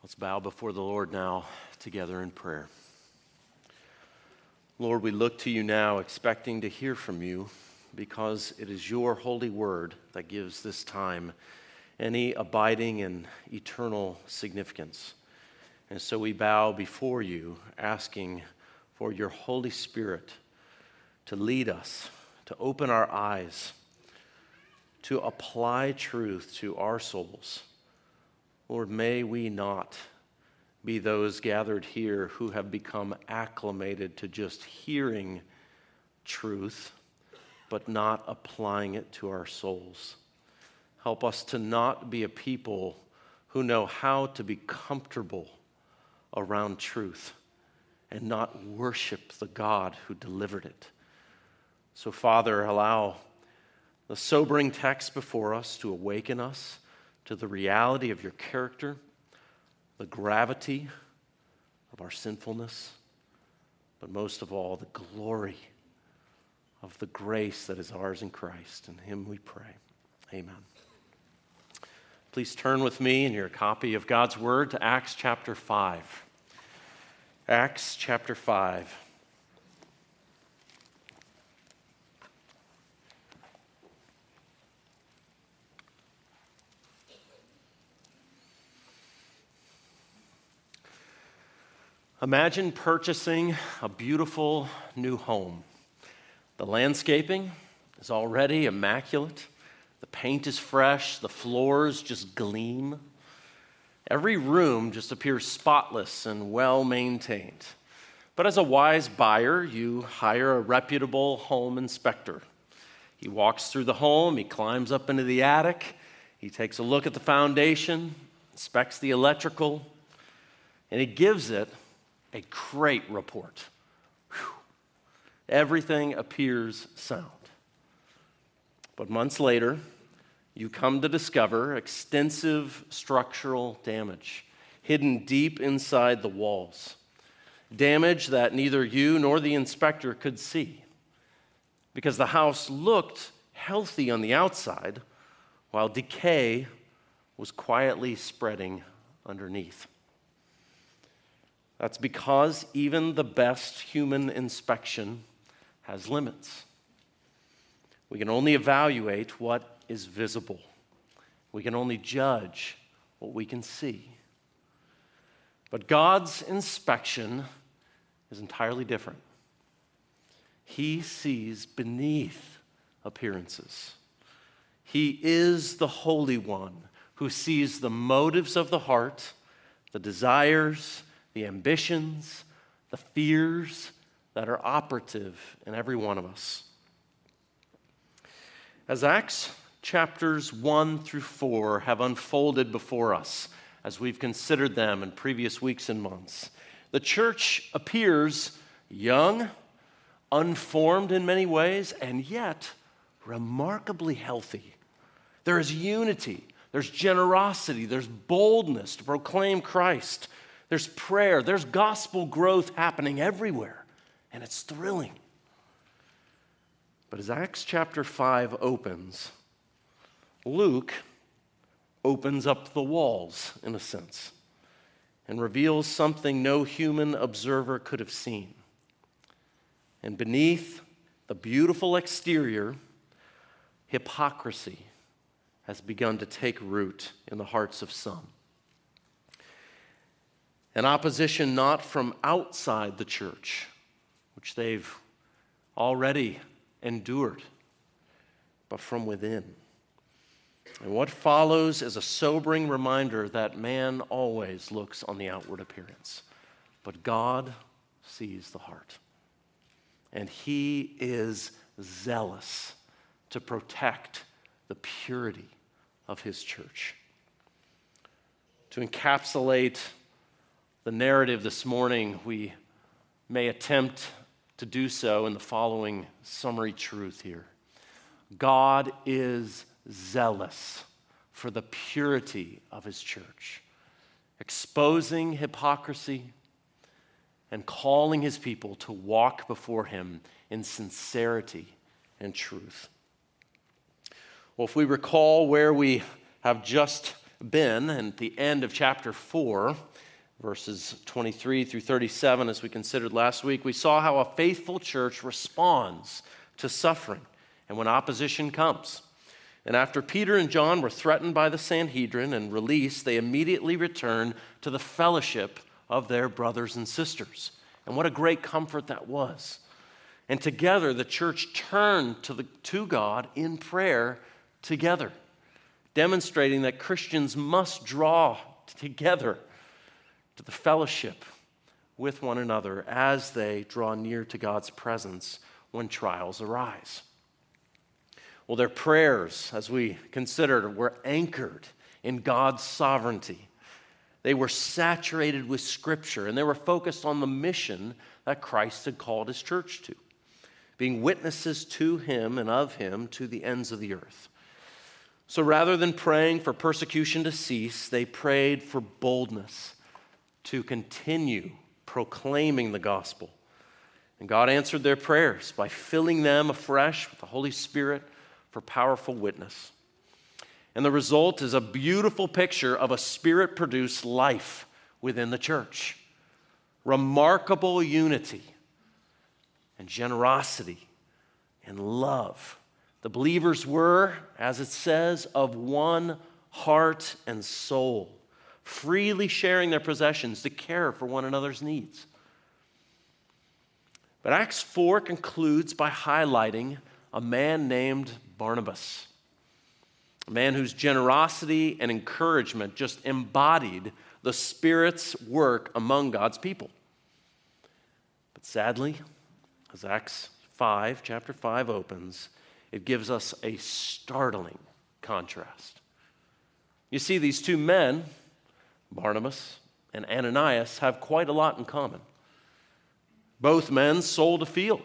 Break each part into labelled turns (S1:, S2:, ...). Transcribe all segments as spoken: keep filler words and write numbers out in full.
S1: Let's bow before the Lord now together in prayer. Lord, we look to you now expecting to hear from you because it is your holy word that gives this time any abiding and eternal significance. And so we bow before you asking for your Holy Spirit to lead us, to open our eyes, to apply truth to our souls. Lord, may we not be those gathered here who have become acclimated to just hearing truth, but not applying it to our souls. Help us to not be a people who know how to be comfortable around truth and not worship the God who delivered it. So, Father, allow the sobering text before us to awaken us to the reality of your character, the gravity of our sinfulness, but most of all, the glory of the grace that is ours in Christ. In him we pray. Amen. Please turn with me in your copy of God's Word to Acts chapter five. Acts chapter five. Imagine purchasing a beautiful new home. The landscaping is already immaculate. The paint is fresh. The floors just gleam. Every room just appears spotless and well-maintained. But as a wise buyer, you hire a reputable home inspector. He walks through the home. He climbs up into the attic. He takes a look at the foundation, inspects the electrical, and he gives it a great report. Whew. Everything appears sound. But months later, you come to discover extensive structural damage hidden deep inside the walls. Damage that neither you nor the inspector could see because the house looked healthy on the outside while decay was quietly spreading underneath. That's because even the best human inspection has limits. We can only evaluate what is visible. We can only judge what we can see. But God's inspection is entirely different. He sees beneath appearances. He is the Holy One who sees the motives of the heart, the desires, the ambitions, the fears that are operative in every one of us. As Acts chapters one through four have unfolded before us, as we've considered them in previous weeks and months, the church appears young, unformed in many ways, and yet remarkably healthy. There is unity, there's generosity, there's boldness to proclaim Christ. There's prayer, there's gospel growth happening everywhere, and it's thrilling. But as Acts chapter five opens, Luke opens up the walls, in a sense, and reveals something no human observer could have seen. And beneath the beautiful exterior, hypocrisy has begun to take root in the hearts of some. An opposition not from outside the church, which they've already endured, but from within. And what follows is a sobering reminder that man always looks on the outward appearance, but God sees the heart. And he is zealous to protect the purity of his church. To encapsulate the narrative this morning, we may attempt to do so in the following summary truth here. God is zealous for the purity of his church, exposing hypocrisy and calling his people to walk before him in sincerity and truth. Well, if we recall where we have just been. And at the end of chapter four, verses twenty-three through thirty-seven, as we considered last week, we saw how a faithful church responds to suffering and when opposition comes. And after Peter and John were threatened by the Sanhedrin and released, they immediately returned to the fellowship of their brothers and sisters. And what a great comfort that was. And together, the church turned to, the, to God in prayer together, demonstrating that Christians must draw together to the fellowship with one another as they draw near to God's presence when trials arise. Well, their prayers, as we considered, were anchored in God's sovereignty. They were saturated with Scripture, and they were focused on the mission that Christ had called his church to, being witnesses to him and of him to the ends of the earth. So rather than praying for persecution to cease, they prayed for boldness to continue proclaiming the gospel. And God answered their prayers by filling them afresh with the Holy Spirit for powerful witness. And the result is a beautiful picture of a Spirit-produced life within the church. Remarkable unity and generosity and love. The believers were, as it says, of one heart and soul, freely sharing their possessions to care for one another's needs. But Acts four concludes by highlighting a man named Barnabas, a man whose generosity and encouragement just embodied the Spirit's work among God's people. But sadly, as Acts five, chapter five opens, it gives us a startling contrast. You see, these two men, Barnabas and Ananias, have quite a lot in common. Both men sold a field.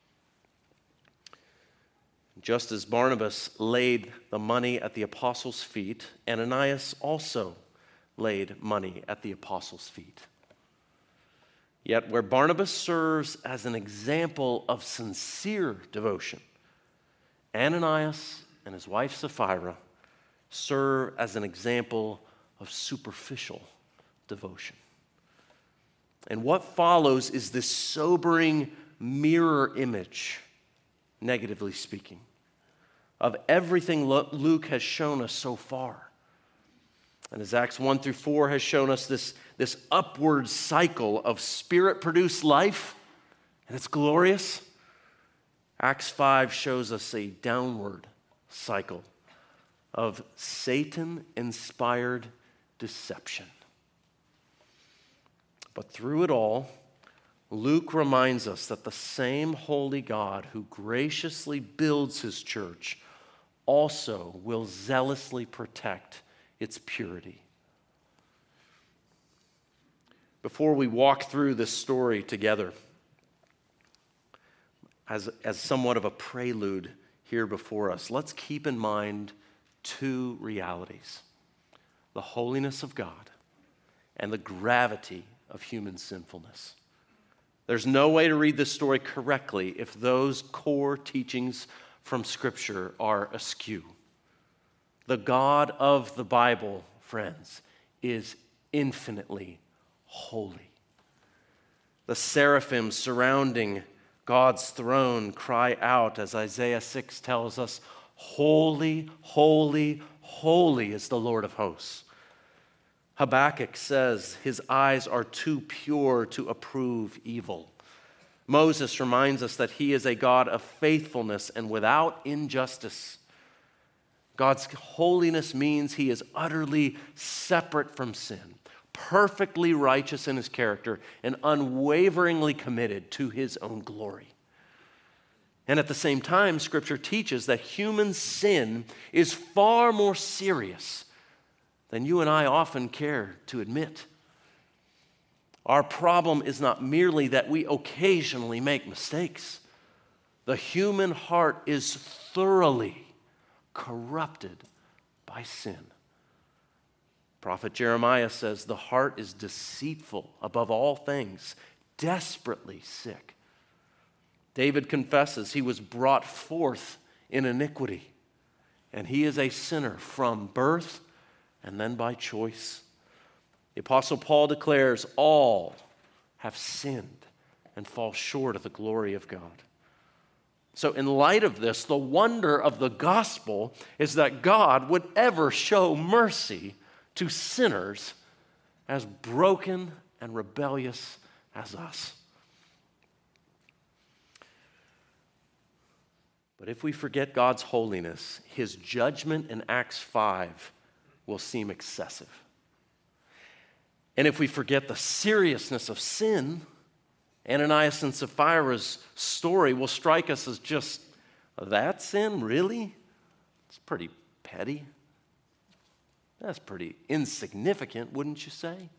S1: Just as Barnabas laid the money at the apostles' feet, Ananias also laid money at the apostles' feet. Yet where Barnabas serves as an example of sincere devotion, Ananias and his wife Sapphira serve as an example of superficial devotion. And what follows is this sobering mirror image, negatively speaking, of everything Luke has shown us so far. And as Acts one through four has shown us this, this upward cycle of Spirit-produced life, and it's glorious, Acts five shows us a downward cycle of Satan-inspired deception. But through it all, Luke reminds us that the same holy God who graciously builds his church also will zealously protect its purity. Before we walk through this story together, as, as somewhat of a prelude here before us, let's keep in mind two realities: the holiness of God and the gravity of human sinfulness. There's no way to read this story correctly if those core teachings from Scripture are askew. The God of the Bible, friends, is infinitely holy. The seraphim surrounding God's throne cry out, as Isaiah six tells us, "Holy, holy, holy is the Lord of hosts." Habakkuk says his eyes are too pure to approve evil. Moses reminds us that he is a God of faithfulness and without injustice. God's holiness means he is utterly separate from sin, perfectly righteous in his character, and unwaveringly committed to his own glory. And at the same time, Scripture teaches that human sin is far more serious than you and I often care to admit. Our problem is not merely that we occasionally make mistakes. The human heart is thoroughly corrupted by sin. Prophet Jeremiah says the heart is deceitful above all things, desperately sick. David confesses he was brought forth in iniquity, and he is a sinner from birth and then by choice. The Apostle Paul declares all have sinned and fall short of the glory of God. So in light of this, the wonder of the gospel is that God would ever show mercy to sinners as broken and rebellious as us. But if we forget God's holiness, his judgment in Acts five will seem excessive. And if we forget the seriousness of sin, Ananias and Sapphira's story will strike us as just, that sin, really? It's pretty petty. That's pretty insignificant, wouldn't you say?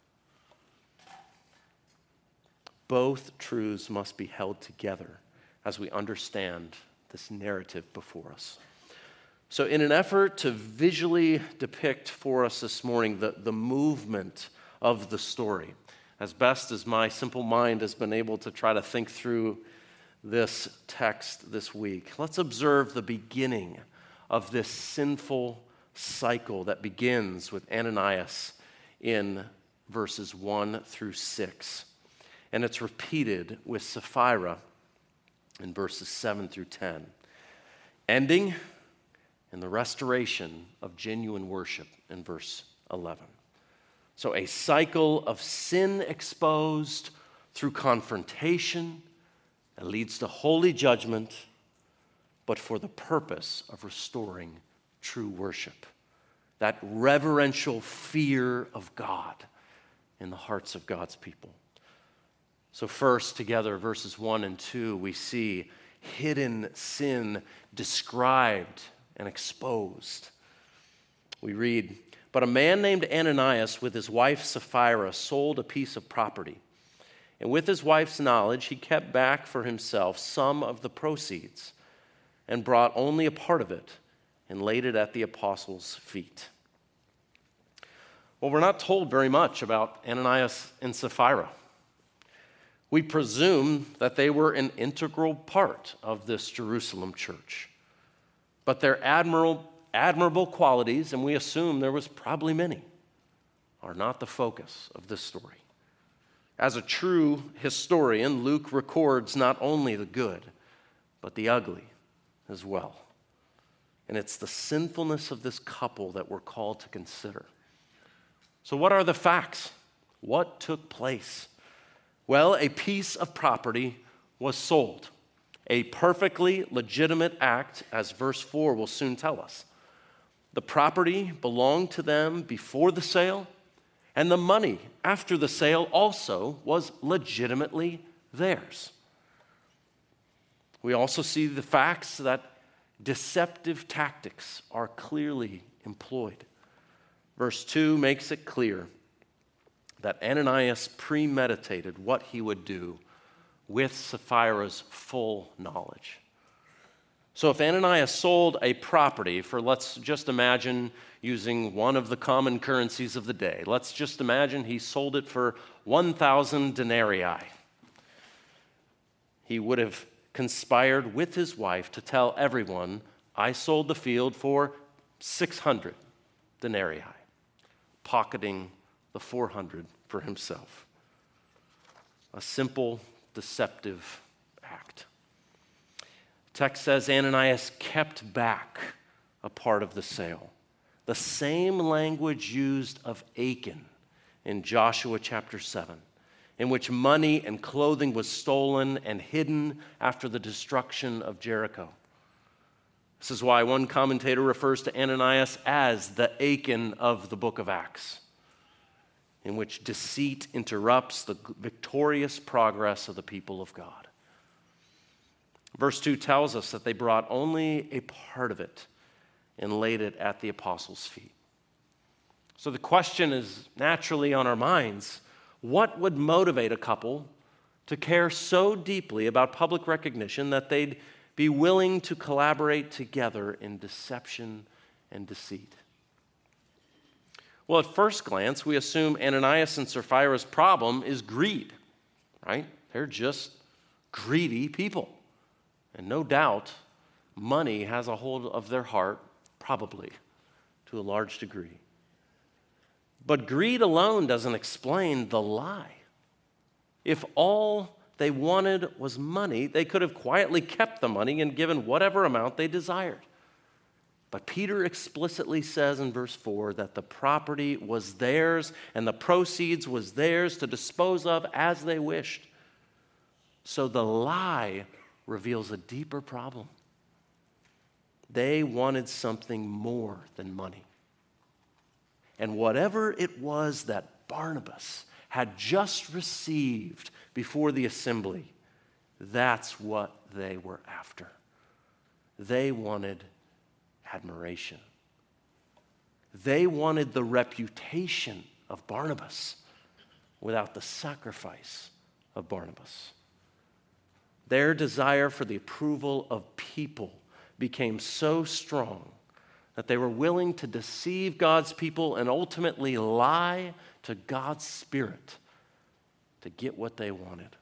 S1: Both truths must be held together as we understand this narrative before us. So in an effort to visually depict for us this morning the, the movement of the story, as best as my simple mind has been able to try to think through this text this week, let's observe the beginning of this sinful cycle that begins with Ananias in verses one through six. And it's repeated with Sapphira in verses seven through ten, ending in the restoration of genuine worship in verse eleven. So a cycle of sin exposed through confrontation that leads to holy judgment, but for the purpose of restoring true worship. That reverential fear of God in the hearts of God's people. So first, together, verses one and two, we see hidden sin described and exposed. We read, "But a man named Ananias with his wife Sapphira sold a piece of property. And with his wife's knowledge, he kept back for himself some of the proceeds and brought only a part of it and laid it at the apostles' feet." Well, we're not told very much about Ananias and Sapphira. We presume that they were an integral part of this Jerusalem church. But their admirable, admirable qualities, and we assume there was probably many, are not the focus of this story. As a true historian, Luke records not only the good, but the ugly as well. And it's the sinfulness of this couple that we're called to consider. So what are the facts? What took place? Well, a piece of property was sold. A perfectly legitimate act, as verse four will soon tell us. The property belonged to them before the sale, and the money after the sale also was legitimately theirs. We also see the facts that deceptive tactics are clearly employed. Verse two makes it clear that Ananias premeditated what he would do with Sapphira's full knowledge. So if Ananias sold a property for, let's just imagine using one of the common currencies of the day, let's just imagine he sold it for one thousand denarii. He would have conspired with his wife to tell everyone, I sold the field for six hundred denarii, pocketing the four hundred for himself. A simple, deceptive act. The text says Ananias kept back a part of the sale. The same language used of Achan in Joshua chapter seven, in which money and clothing was stolen and hidden after the destruction of Jericho. This is why one commentator refers to Ananias as the Achan of the book of Acts, in which deceit interrupts the victorious progress of the people of God. Verse two tells us that they brought only a part of it and laid it at the apostles' feet. So the question is naturally on our minds, what would motivate a couple to care so deeply about public recognition that they'd be willing to collaborate together in deception and deceit? Well, at first glance, we assume Ananias and Sapphira's problem is greed, right? They're just greedy people. And no doubt, money has a hold of their heart, probably, to a large degree. But greed alone doesn't explain the lie. If all they wanted was money, they could have quietly kept the money and given whatever amount they desired. But Peter explicitly says in verse four that the property was theirs and the proceeds was theirs to dispose of as they wished. So the lie reveals a deeper problem. They wanted something more than money. And whatever it was that Barnabas had just received before the assembly, that's what they were after. They wanted admiration. They wanted the reputation of Barnabas without the sacrifice of Barnabas. Their desire for the approval of people became so strong that they were willing to deceive God's people and ultimately lie to God's Spirit to get what they wanted.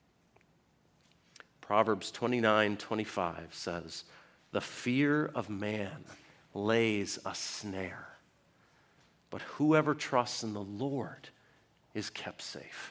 S1: Proverbs twenty-nine twenty-five says, "The fear of man lays a snare, but whoever trusts in the Lord is kept safe."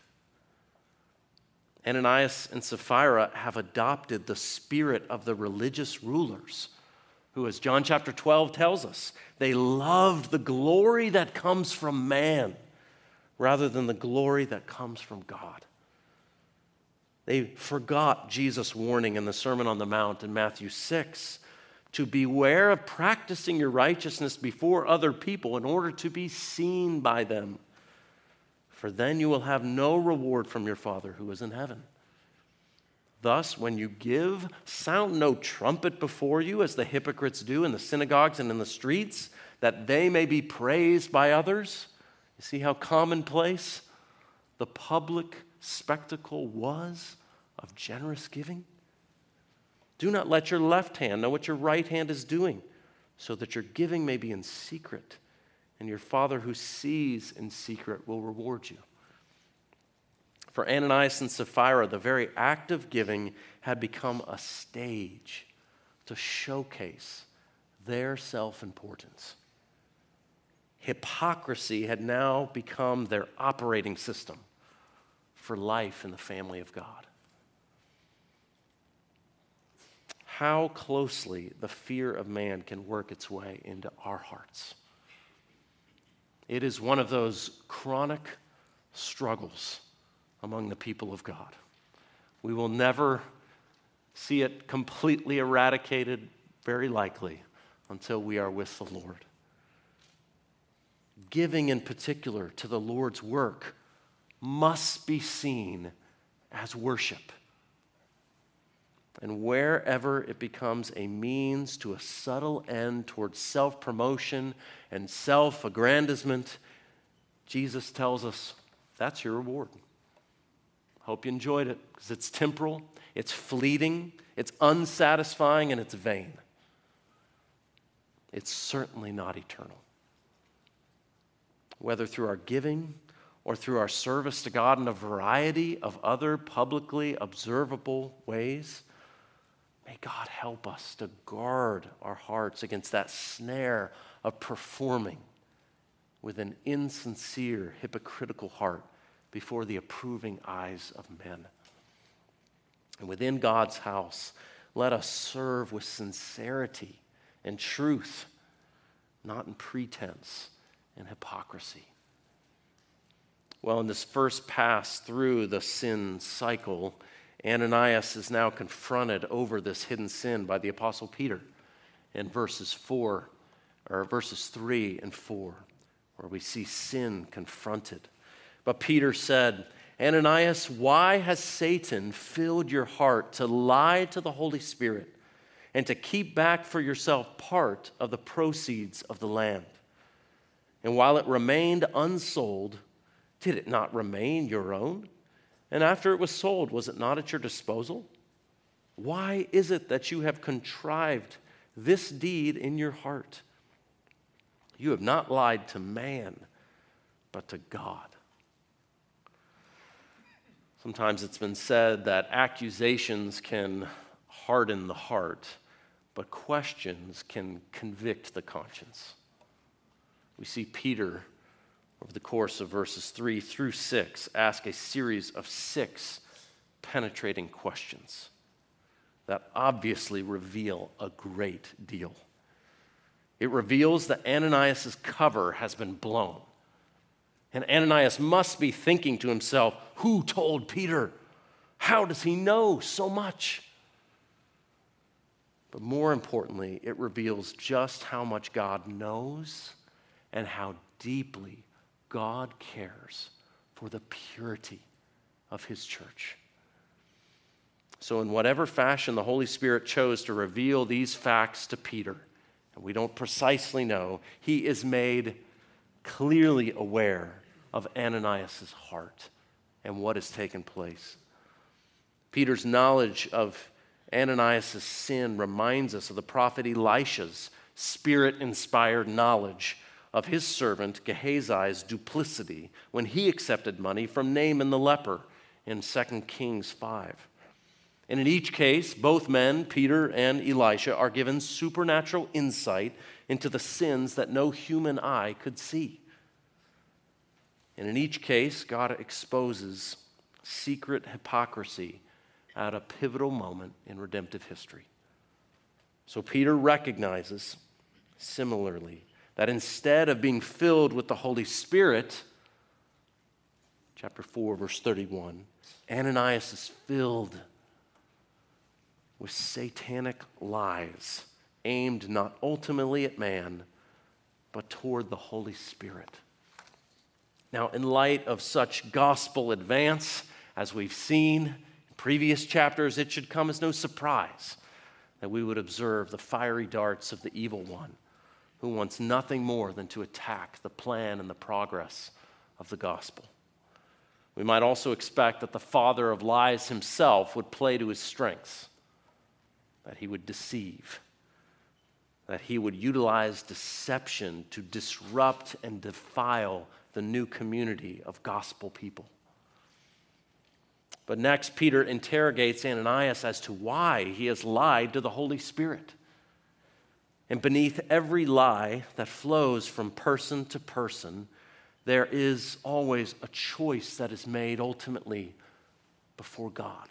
S1: Ananias and Sapphira have adopted the spirit of the religious rulers who, as John chapter twelve tells us, they loved the glory that comes from man rather than the glory that comes from God. They forgot Jesus' warning in the Sermon on the Mount in Matthew six to beware of practicing your righteousness before other people in order to be seen by them, for then you will have no reward from your Father who is in heaven. Thus, when you give, sound no trumpet before you, as the hypocrites do in the synagogues and in the streets, that they may be praised by others. You see how commonplace the public spectacle was of generous giving? Do not let your left hand know what your right hand is doing, so that your giving may be in secret, and your Father who sees in secret will reward you. For Ananias and Sapphira, the very act of giving had become a stage to showcase their self-importance. Hypocrisy had now become their operating system for life in the family of God. How closely the fear of man can work its way into our hearts. It is one of those chronic struggles among the people of God. We will never see it completely eradicated, very likely, until we are with the Lord. Giving in particular to the Lord's work must be seen as worship. And wherever it becomes a means to a subtle end towards self-promotion and self-aggrandizement, Jesus tells us that's your reward. Hope you enjoyed it, because it's temporal, it's fleeting, it's unsatisfying, and it's vain. It's certainly not eternal. Whether through our giving or through our service to God in a variety of other publicly observable ways, may God help us to guard our hearts against that snare of performing with an insincere, hypocritical heart before the approving eyes of men. And within God's house, let us serve with sincerity and truth, not in pretense and hypocrisy. Well, in this first pass through the sin cycle, Ananias is now confronted over this hidden sin by the Apostle Peter in verses four, or verses three and four, where we see sin confronted. But Peter said, "Ananias, why has Satan filled your heart to lie to the Holy Spirit and to keep back for yourself part of the proceeds of the land? And while it remained unsold, did it not remain your own? And after it was sold, was it not at your disposal? Why is it that you have contrived this deed in your heart? You have not lied to man, but to God." Sometimes it's been said that accusations can harden the heart, but questions can convict the conscience. We see Peter over the course of verses three through six, ask a series of six penetrating questions that obviously reveal a great deal. It reveals that Ananias' cover has been blown. And Ananias must be thinking to himself, who told Peter? How does he know so much? But more importantly, it reveals just how much God knows and how deeply God cares for the purity of his church. So in whatever fashion the Holy Spirit chose to reveal these facts to Peter, and we don't precisely know, he is made clearly aware of Ananias' heart and what has taken place. Peter's knowledge of Ananias' sin reminds us of the prophet Elisha's spirit-inspired knowledge of his servant Gehazi's duplicity when he accepted money from Naaman the leper in Second Kings five. And in each case, both men, Peter and Elisha, are given supernatural insight into the sins that no human eye could see. And in each case, God exposes secret hypocrisy at a pivotal moment in redemptive history. So Peter recognizes, similarly, that instead of being filled with the Holy Spirit, chapter four, verse thirty-one, Ananias is filled with satanic lies aimed not ultimately at man, but toward the Holy Spirit. Now, in light of such gospel advance, as we've seen in previous chapters, it should come as no surprise that we would observe the fiery darts of the evil one, who wants nothing more than to attack the plan and the progress of the gospel. We might also expect that the father of lies himself would play to his strengths, that he would deceive, that he would utilize deception to disrupt and defile the new community of gospel people. But next, Peter interrogates Ananias as to why he has lied to the Holy Spirit. And beneath every lie that flows from person to person, there is always a choice that is made ultimately before God.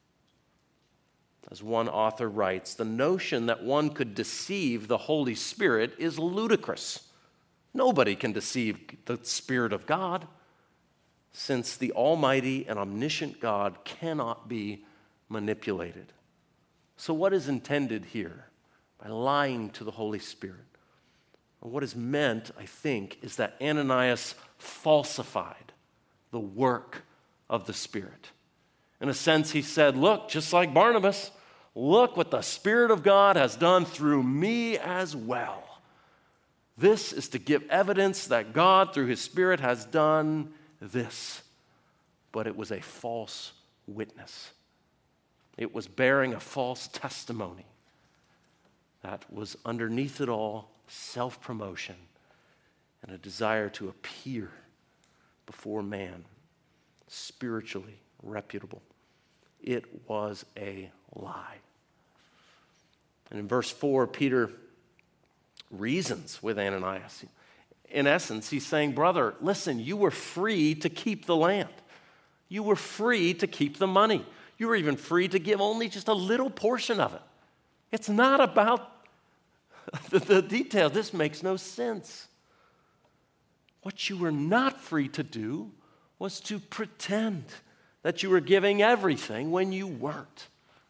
S1: As one author writes, the notion that one could deceive the Holy Spirit is ludicrous. Nobody can deceive the Spirit of God, since the almighty and omniscient God cannot be manipulated. So what is intended here by lying to the Holy Spirit? And what is meant, I think, is that Ananias falsified the work of the Spirit. In a sense, he said, look, just like Barnabas, look what the Spirit of God has done through me as well. This is to give evidence that God, through his Spirit, has done this. But it was a false witness. It was bearing a false testimony that was underneath it all self-promotion and a desire to appear before man, spiritually reputable. It was a lie. And in verse four, Peter reasons with Ananias. In essence, he's saying, brother, listen, you were free to keep the land. You were free to keep the money. You were even free to give only just a little portion of it. It's not about the, the detail. This makes no sense. What you were not free to do was to pretend that you were giving everything when you weren't.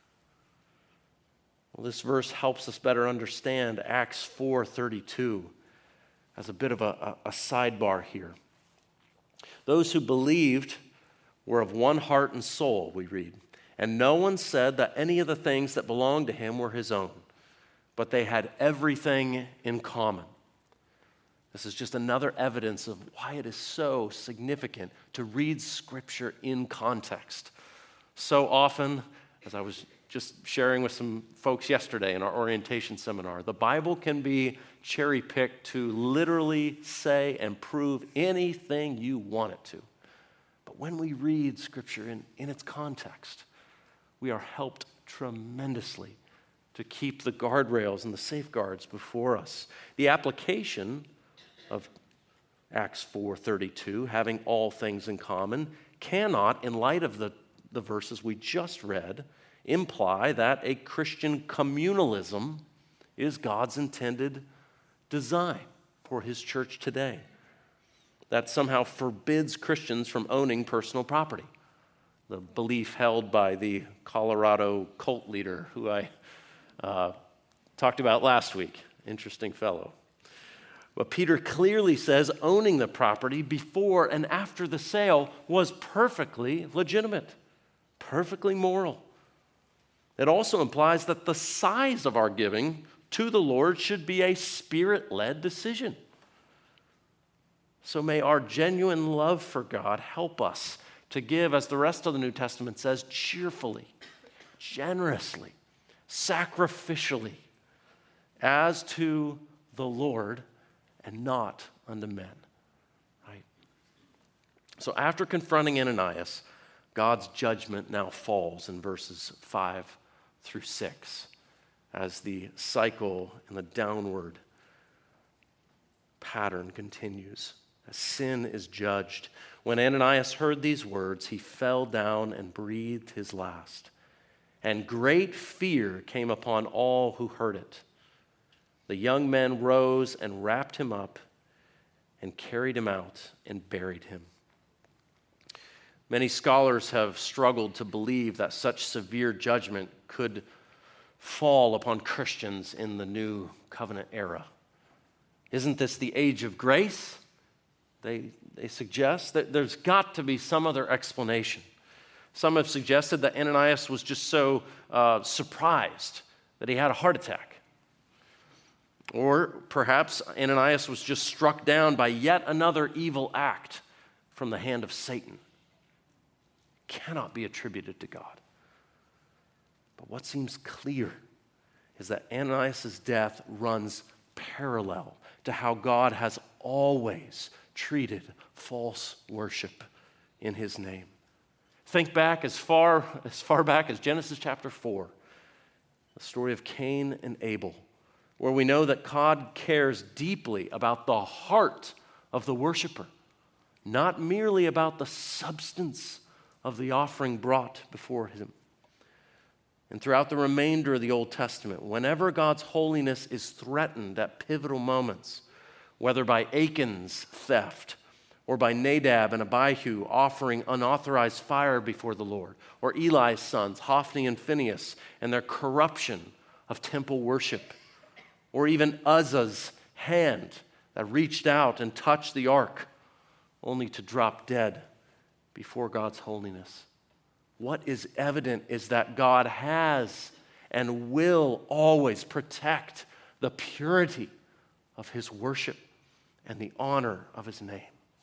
S1: Well, this verse helps us better understand Acts four thirty-two as a bit of a, a, a sidebar here. Those who believed were of one heart and soul, we read, and no one said that any of the things that belonged to him were his own, but they had everything in common. This is just another evidence of why it is so significant to read Scripture in context. So often, as I was just sharing with some folks yesterday in our orientation seminar, the Bible can be cherry-picked to literally say and prove anything you want it to. But when we read Scripture in, in its context, we are helped tremendously to keep the guardrails and the safeguards before us. The application of Acts four thirty-two, having all things in common, cannot, in light of the, the verses we just read, imply that a Christian communalism is God's intended design for his church today. That somehow forbids Christians from owning personal property. The belief held by the Colorado cult leader who I uh, talked about last week. Interesting fellow. But Peter clearly says owning the property before and after the sale was perfectly legitimate, perfectly moral. It also implies that the size of our giving to the Lord should be a Spirit-led decision. So may our genuine love for God help us to give, as the rest of the New Testament says, cheerfully, generously, sacrificially, as to the Lord and not unto men. Right? So after confronting Ananias, God's judgment now falls in verses five through six as the cycle and the downward pattern continues. As sin is judged. When Ananias heard these words, he fell down and breathed his last. And great fear came upon all who heard it. The young men rose and wrapped him up and carried him out and buried him. Many scholars have struggled to believe that such severe judgment could fall upon Christians in the new covenant era. Isn't this the age of grace? They, they suggest that there's got to be some other explanation. Some have suggested that Ananias was just so uh, surprised that he had a heart attack. Or perhaps Ananias was just struck down by yet another evil act from the hand of Satan. Cannot be attributed to God. But what seems clear is that Ananias' death runs parallel to how God has always treated false worship in his name. Think back as far, as far back as Genesis chapter four, the story of Cain and Abel, where we know that God cares deeply about the heart of the worshiper, not merely about the substance of the offering brought before him. And throughout the remainder of the Old Testament, whenever God's holiness is threatened at pivotal moments, whether by Achan's theft or by Nadab and Abihu offering unauthorized fire before the Lord, or Eli's sons, Hophni and Phinehas, and their corruption of temple worship, or even Uzzah's hand that reached out and touched the ark only to drop dead before God's holiness. What is evident is that God has and will always protect the purity of his worship and the honor of his name.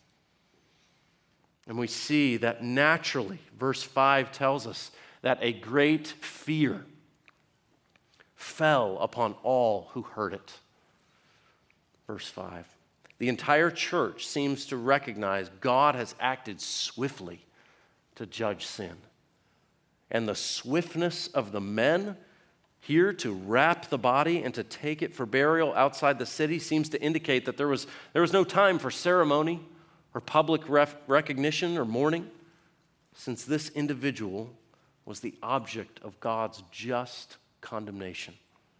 S1: And we see that naturally, verse five tells us that a great fear fell upon all who heard it. Verse five. The entire church seems to recognize God has acted swiftly to judge sin. And the swiftness of the men here to wrap the body and to take it for burial outside the city seems to indicate that there was, there was no time for ceremony or public ref- recognition or mourning, since this individual was the object of God's just condemnation.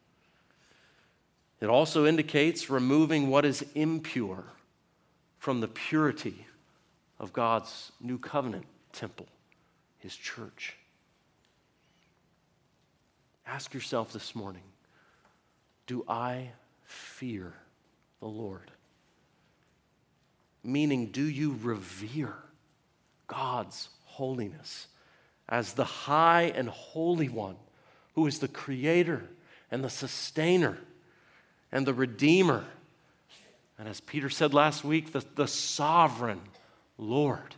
S1: It also indicates removing what is impure from the purity of God's new covenant temple, his church. Ask yourself this morning, do I fear the Lord? Meaning, do you revere God's holiness as the high and holy one who is the creator and the sustainer and the redeemer, and as Peter said last week, the, the sovereign Lord?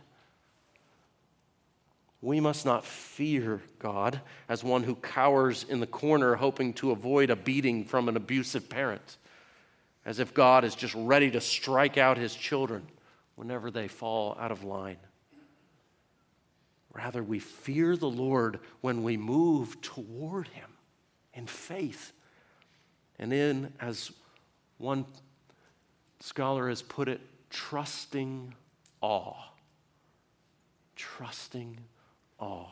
S1: We must not fear God as one who cowers in the corner hoping to avoid a beating from an abusive parent, as if God is just ready to strike out his children whenever they fall out of line. Rather, we fear the Lord when we move toward him in faith. And in, as one scholar has put it, trusting awe. Trusting awe.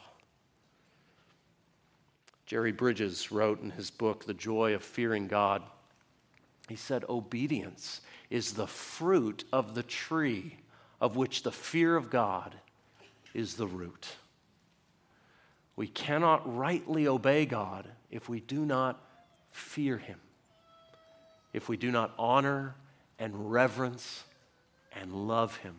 S1: Jerry Bridges wrote in his book, The Joy of Fearing God, he said, obedience is the fruit of the tree of which the fear of God is the root. We cannot rightly obey God if we do not fear him, if we do not honor and reverence and love him.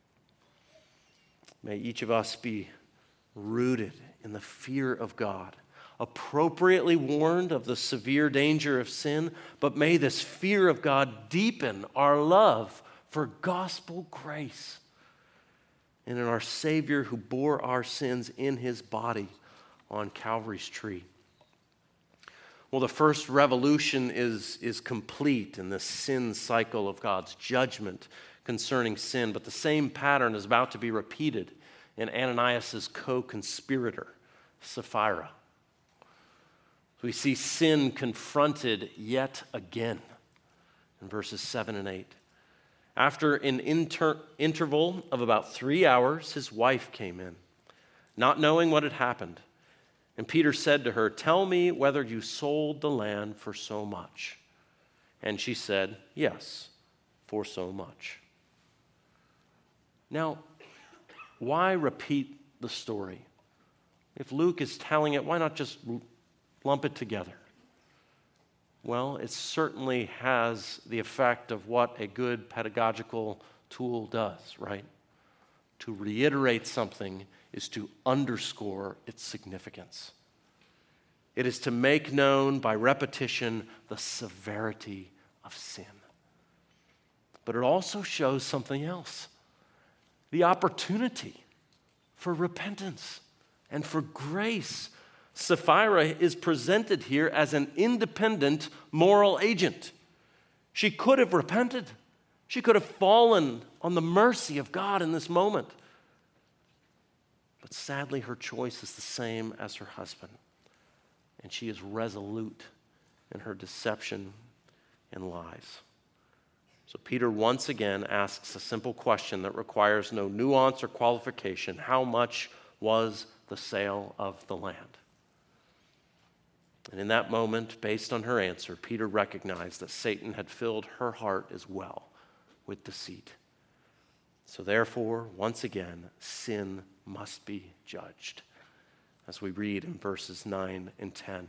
S1: May each of us be rooted in the fear of God, appropriately warned of the severe danger of sin, but may this fear of God deepen our love for gospel grace and in our Savior who bore our sins in his body on Calvary's tree. Well, the first revolution is, is complete in the sin cycle of God's judgment concerning sin, but the same pattern is about to be repeated in Ananias' co-conspirator, Sapphira. We see sin confronted yet again in verses seven and eight. After an inter- interval of about three hours, his wife came in, not knowing what had happened. And Peter said to her, "Tell me whether you sold the land for so much." And she said, "Yes, for so much." Now, why repeat the story? If Luke is telling it, why not just lump it together? Well, it certainly has the effect of what a good pedagogical tool does, right? To reiterate something is to underscore its significance. It is to make known by repetition the severity of sin. But it also shows something else, the opportunity for repentance and for grace. Sapphira is presented here as an independent moral agent. She could have repented. She could have fallen on the mercy of God in this moment. But sadly, her choice is the same as her husband. And she is resolute in her deception and lies. So Peter once again asks a simple question that requires no nuance or qualification. How much was the sale of the land? And in that moment, based on her answer, Peter recognized that Satan had filled her heart as well with deceit. So therefore, once again, sin must be judged, as we read in verses nine and ten,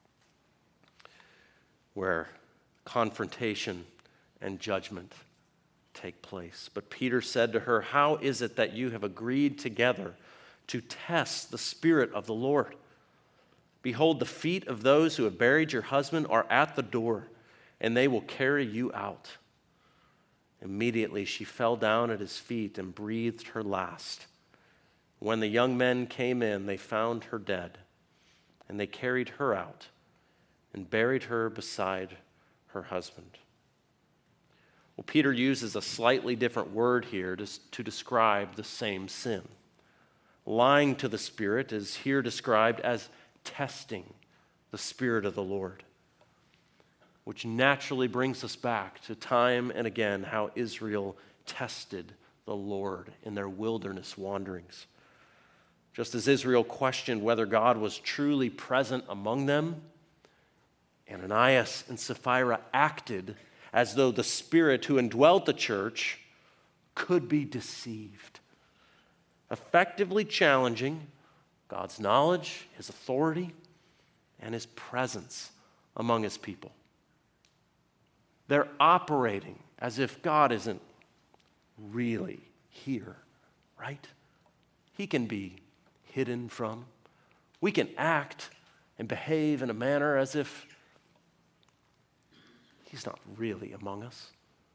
S1: where confrontation and judgment take place. But Peter said to her, "How is it that you have agreed together to test the Spirit of the Lord? Behold, the feet of those who have buried your husband are at the door, and they will carry you out." Immediately she fell down at his feet and breathed her last. When the young men came in, they found her dead, and they carried her out and buried her beside her husband. Well, Peter uses a slightly different word here to, to describe the same sin. Lying to the Spirit is here described as testing the Spirit of the Lord, which naturally brings us back to time and again how Israel tested the Lord in their wilderness wanderings. Just as Israel questioned whether God was truly present among them, Ananias and Sapphira acted as though the Spirit who indwelt the church could be deceived, effectively challenging God's knowledge, his authority, and his presence among his people. They're operating as if God isn't really here, right? He can be hidden from. We can act and behave in a manner as if he's not really among us.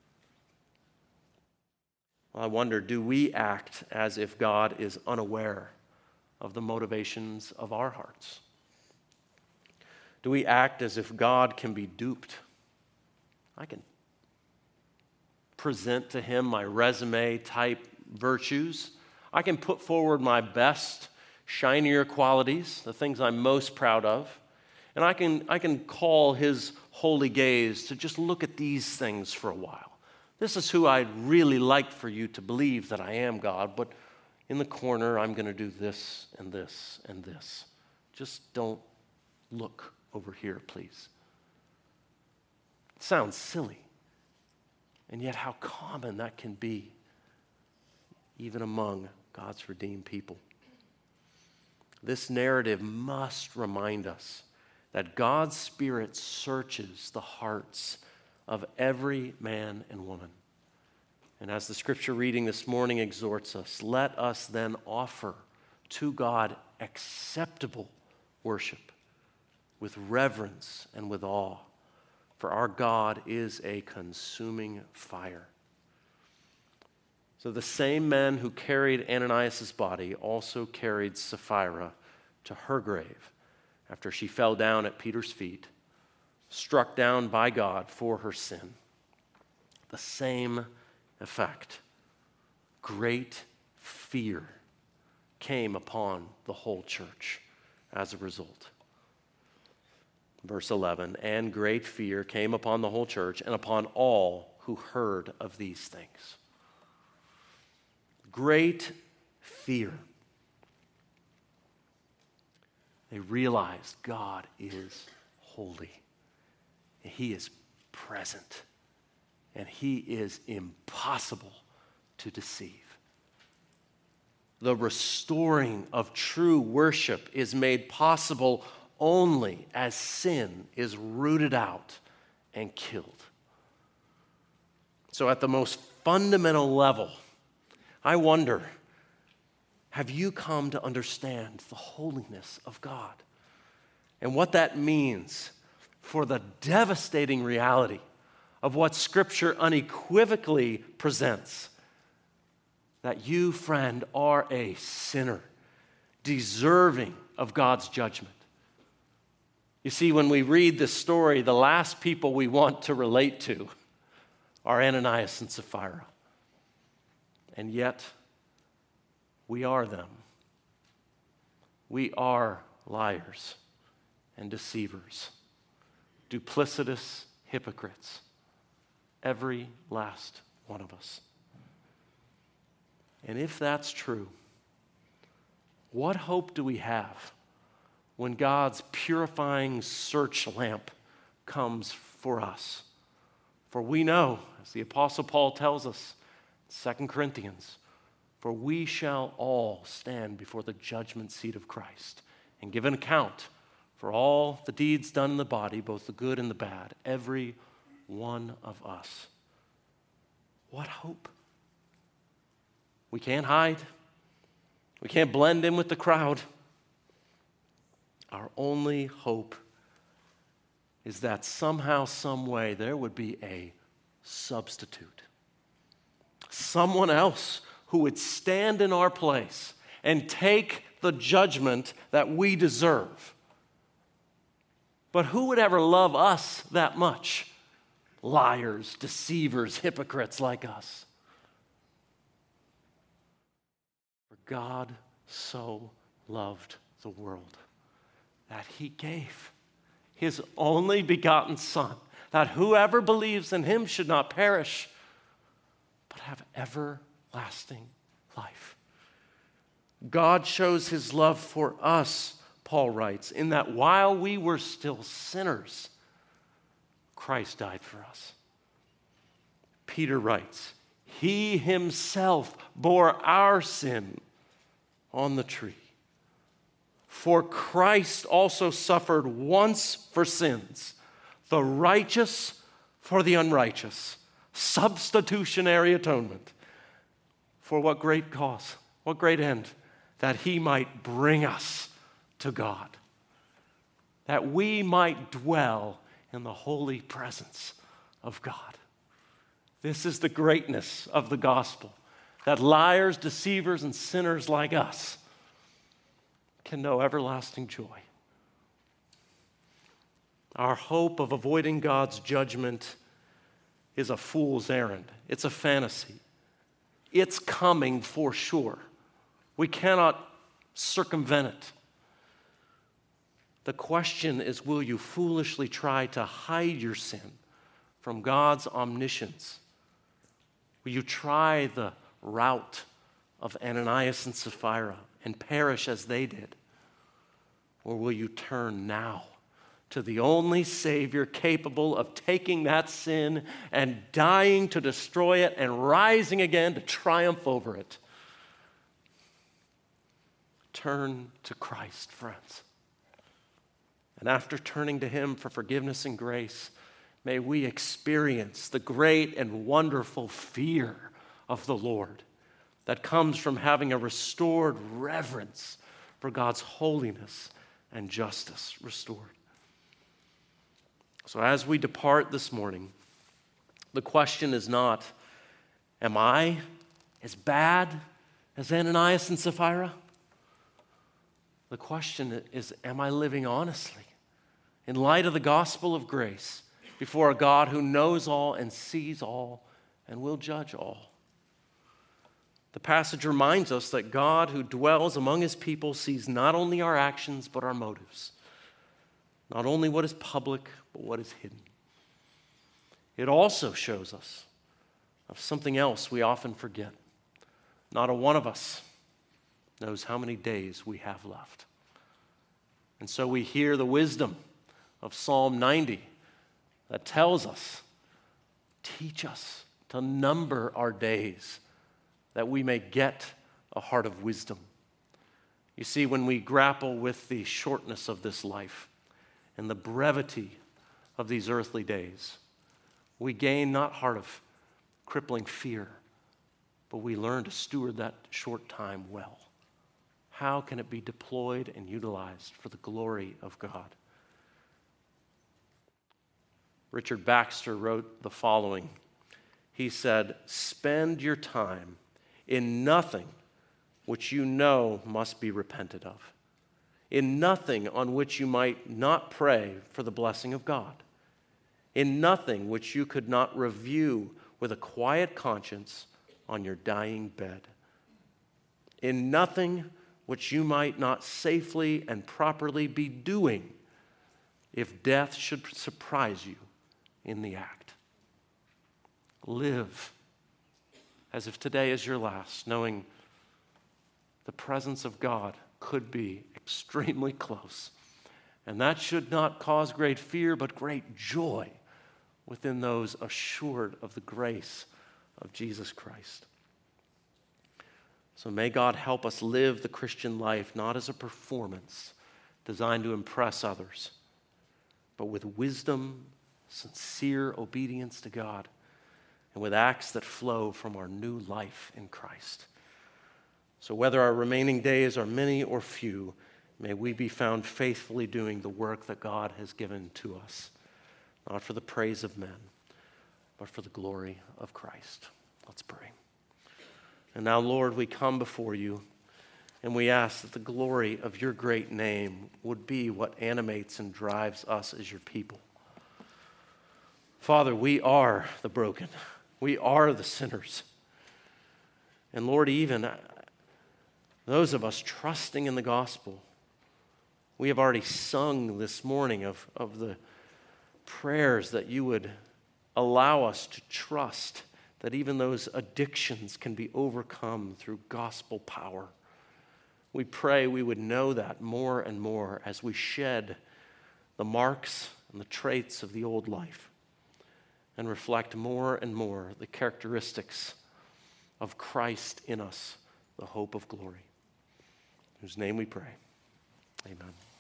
S1: Well, I wonder, do we act as if God is unaware of the motivations of our hearts? Do we act as if God can be duped? I can present to him my resume type virtues. I can put forward my best, shinier qualities, the things I'm most proud of. And I can, I can call his holy gaze to just look at these things for a while. This is who I'd really like for you to believe that I am, God, but in the corner, I'm going to do this and this and this. Just don't look over here, please. It sounds silly, and yet how common that can be, even among God's redeemed people. This narrative must remind us that God's Spirit searches the hearts of every man and woman. And as the scripture reading this morning exhorts us, let us then offer to God acceptable worship with reverence and with awe, for our God is a consuming fire. So the same men who carried Ananias' body also carried Sapphira to her grave after she fell down at Peter's feet, struck down by God for her sin. The same effect. Great fear came upon the whole church as a result. Verse eleven, and great fear came upon the whole church and upon all who heard of these things. Great fear. They realized God is holy. He is present. And he is impossible to deceive. The restoring of true worship is made possible only as sin is rooted out and killed. So at the most fundamental level, I wonder, have you come to understand the holiness of God and what that means for the devastating reality of what Scripture unequivocally presents? That you, friend, are a sinner, deserving of God's judgment. You see, when we read this story, the last people we want to relate to are Ananias and Sapphira. And yet, we are them. We are liars and deceivers, duplicitous hypocrites, every last one of us. And if that's true, what hope do we have when God's purifying search lamp comes for us? For we know, as the Apostle Paul tells us, Second Corinthians, for we shall all stand before the judgment seat of Christ and give an account for all the deeds done in the body, both the good and the bad, every one of us. What hope? We can't hide. We can't blend in with the crowd. Our only hope is that somehow, some way, there would be a substitute. Someone else who would stand in our place and take the judgment that we deserve. But who would ever love us that much? Liars, deceivers, hypocrites like us. For God so loved the world that he gave his only begotten Son, that whoever believes in him should not perish, but have everlasting life. God shows his love for us, Paul writes, in that while we were still sinners, Christ died for us. Peter writes, he himself bore our sin on the tree. For Christ also suffered once for sins, the righteous for the unrighteous, substitutionary atonement. For what great cause, what great end, that he might bring us to God, that we might dwell in the holy presence of God. This is the greatness of the gospel, that liars, deceivers, and sinners like us can know everlasting joy. Our hope of avoiding God's judgment is a fool's errand. It's a fantasy. It's coming for sure. We cannot circumvent it. The question is, will you foolishly try to hide your sin from God's omniscience Will you try the route of Ananias and Sapphira and perish as they did? Or will you turn now to the only Savior capable of taking that sin and dying to destroy it and rising again to triumph over it? Turn to Christ, friends. And after turning to Him for forgiveness and grace, may we experience the great and wonderful fear of the Lord that comes from having a restored reverence for God's holiness and justice restored. So as we depart this morning, the question is not, am I as bad as Ananias and Sapphira? The question is, am I living honestly in light of the gospel of grace before a God who knows all and sees all and will judge all? The passage reminds us that God who dwells among His people sees not only our actions but our motives, not only what is public but what is hidden. It also shows us of something else we often forget. Not a one of us knows how many days we have left. And so we hear the wisdom of Psalm ninety that tells us, teach us to number our days that we may get a heart of wisdom. You see, when we grapple with the shortness of this life and the brevity of these earthly days, we gain not heart of crippling fear, but we learn to steward that short time well. How can it be deployed and utilized for the glory of God? Richard Baxter wrote the following. He said, "Spend your time in nothing which you know must be repented of, in nothing on which you might not pray for the blessing of God, in nothing which you could not review with a quiet conscience on your dying bed, in nothing which you might not safely and properly be doing if death should surprise you in the act. Live as if today is your last, knowing the presence of God could be extremely close. And that should not cause great fear, but great joy within those assured of the grace of Jesus Christ. So may God help us live the Christian life not as a performance designed to impress others, but with wisdom, sincere obedience to God, and with acts that flow from our new life in Christ. So whether our remaining days are many or few, may we be found faithfully doing the work that God has given to us, not for the praise of men, but for the glory of Christ. Let's pray. And now, Lord, we come before you, and we ask that the glory of your great name would be what animates and drives us as your people. Father, we are the broken. We are the sinners. And Lord, even those of us trusting in the gospel, we have already sung this morning of, of the prayers that you would allow us to trust that even those addictions can be overcome through gospel power. We pray we would know that more and more as we shed the marks and the traits of the old life and reflect more and more the characteristics of Christ in us, the hope of glory. In whose name we pray. Amen.